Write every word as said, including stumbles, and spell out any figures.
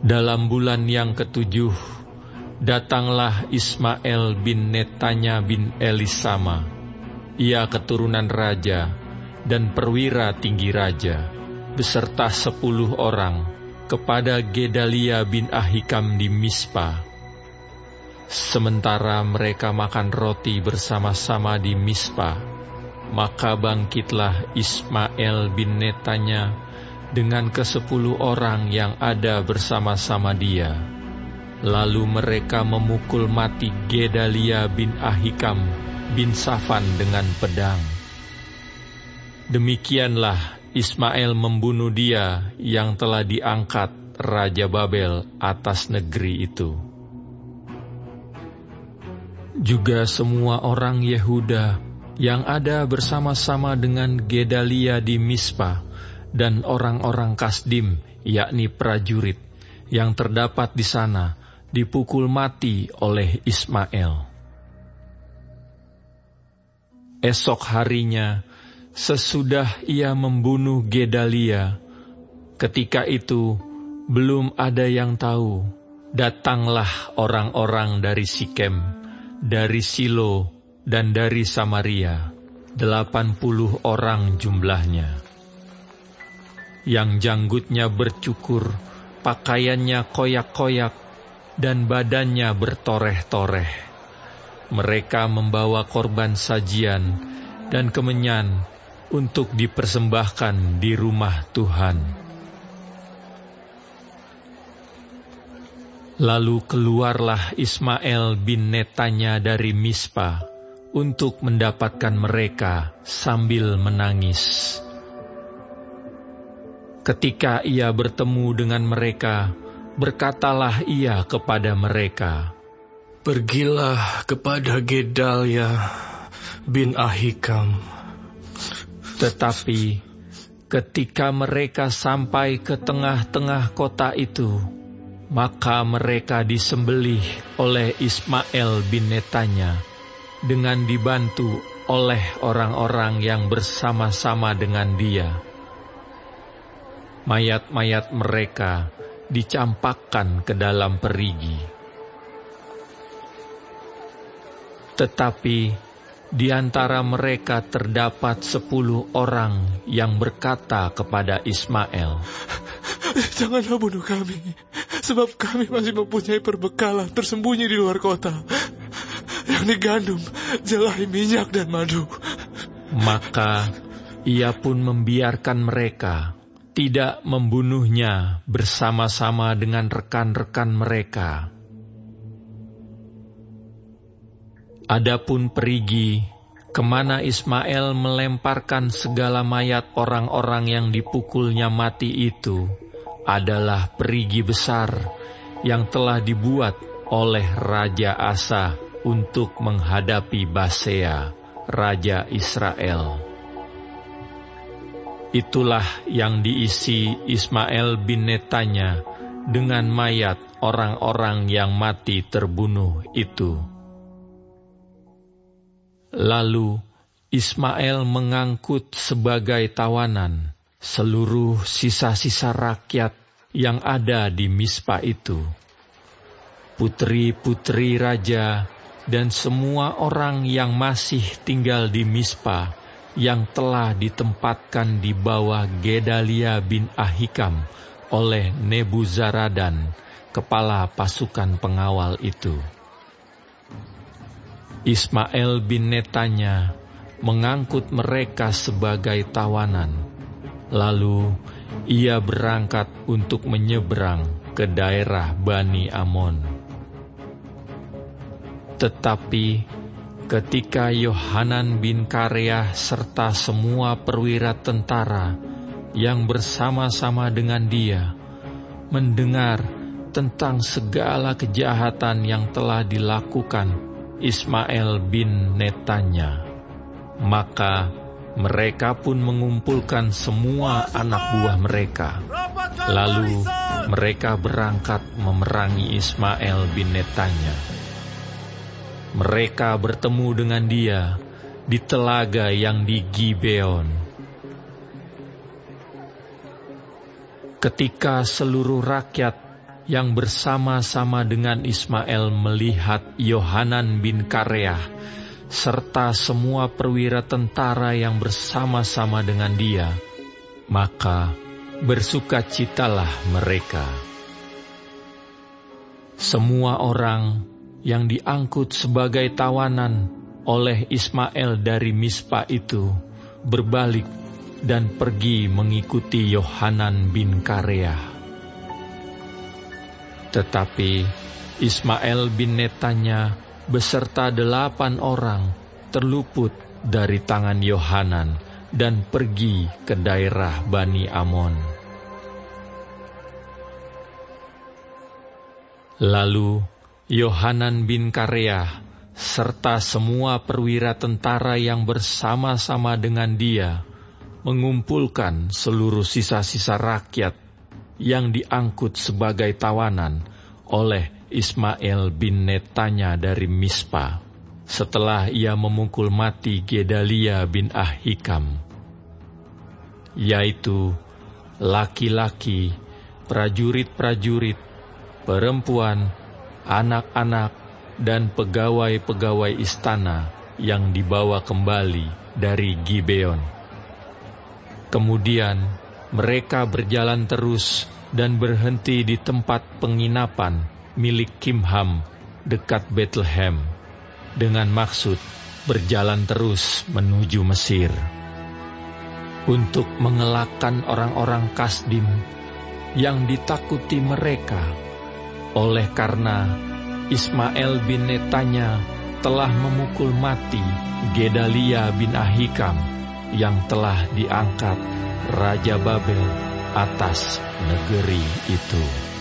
Dalam bulan yang ketujuh, datanglah Ismael bin Netanya bin Elisama. Ia keturunan raja dan perwira tinggi raja, beserta sepuluh orang, kepada Gedalia bin Ahikam di Mispa. Sementara mereka makan roti bersama-sama di Mispa, maka bangkitlah Ismael bin Netanya dengan kesepuluh orang yang ada bersama-sama dia. Lalu mereka memukul mati Gedalia bin Ahikam bin Safan dengan pedang. Demikianlah Ismael membunuh dia yang telah diangkat Raja Babel atas negeri itu. Juga semua orang Yehuda yang ada bersama-sama dengan Gedalia di Mispa, dan orang-orang Kasdim, yakni prajurit, yang terdapat di sana, dipukul mati oleh Ismael. Esok harinya, sesudah ia membunuh Gedalia, ketika itu belum ada yang tahu, datanglah orang-orang dari Sikem, dari Silo, dan dari Samaria, delapan puluh orang jumlahnya, yang janggutnya bercukur, pakaiannya koyak-koyak, dan badannya bertoreh-toreh. Mereka membawa korban sajian dan kemenyan untuk dipersembahkan di rumah Tuhan. Lalu keluarlah Ismael bin Netanya dari Mispa untuk mendapatkan mereka sambil menangis. Ketika ia bertemu dengan mereka, berkatalah ia kepada mereka, "Pergilah kepada Gedalia bin Ahikam." Tetapi ketika mereka sampai ke tengah-tengah kota itu, maka mereka disembelih oleh Ismael bin Netanya dengan dibantu oleh orang-orang yang bersama-sama dengan dia. Mayat-mayat mereka dicampakkan ke dalam perigi. Tetapi di antara mereka terdapat sepuluh orang yang berkata kepada Ismael, "Janganlah bunuh kami, sebab kami masih mempunyai perbekalan tersembunyi di luar kota, yakni gandum, jelai, minyak, dan madu." Maka ia pun membiarkan mereka, tidak membunuhnya bersama-sama dengan rekan-rekan mereka. Adapun perigi, kemana Ismael melemparkan segala mayat orang-orang yang dipukulnya mati itu, adalah perigi besar yang telah dibuat oleh Raja Asa untuk menghadapi Basea, Raja Israel. Itulah yang diisi Ismael bin Netanya dengan mayat orang-orang yang mati terbunuh itu. Lalu Ismael mengangkut sebagai tawanan seluruh sisa-sisa rakyat yang ada di Mispa itu, putri-putri raja dan semua orang yang masih tinggal di Mispa, yang telah ditempatkan di bawah Gedalia bin Ahikam oleh Nebuzaradan, kepala pasukan pengawal itu. Ismael bin Netanya mengangkut mereka sebagai tawanan, lalu ia berangkat untuk menyeberang ke daerah Bani Amon. Tetapi ketika Yohanan bin Kareah serta semua perwira tentara yang bersama-sama dengan dia mendengar tentang segala kejahatan yang telah dilakukan Ismael bin Netanya, maka mereka pun mengumpulkan semua anak buah mereka. Lalu mereka berangkat memerangi Ismael bin Netanya. Mereka bertemu dengan dia di telaga yang di Gibeon. Ketika seluruh rakyat yang bersama-sama dengan Ismail melihat Yohanan bin Kareah serta semua perwira tentara yang bersama-sama dengan dia, maka bersukacitalah mereka. Semua orang yang diangkut sebagai tawanan oleh Ismail dari Mispa itu berbalik dan pergi mengikuti Yohanan bin Kareah. Tetapi Ismail bin Netanya beserta delapan orang terluput dari tangan Yohanan dan pergi ke daerah Bani Amon. Lalu Yohanan bin Kareah serta semua perwira tentara yang bersama-sama dengan dia mengumpulkan seluruh sisa-sisa rakyat yang diangkut sebagai tawanan oleh Ismail bin Netanya dari Mispa, setelah ia memukul mati Gedalia bin Ahikam, yaitu laki-laki, prajurit-prajurit, perempuan, anak-anak, dan pegawai-pegawai istana yang dibawa kembali dari Gibeon. Kemudian mereka berjalan terus dan berhenti di tempat penginapan milik Kimham dekat Bethlehem, dengan maksud berjalan terus menuju Mesir, untuk mengelakkan orang-orang Kasdim yang ditakuti mereka, oleh karena Ismail bin Netanya telah memukul mati Gedalia bin Ahikam yang telah diangkat Raja Babel atas negeri itu.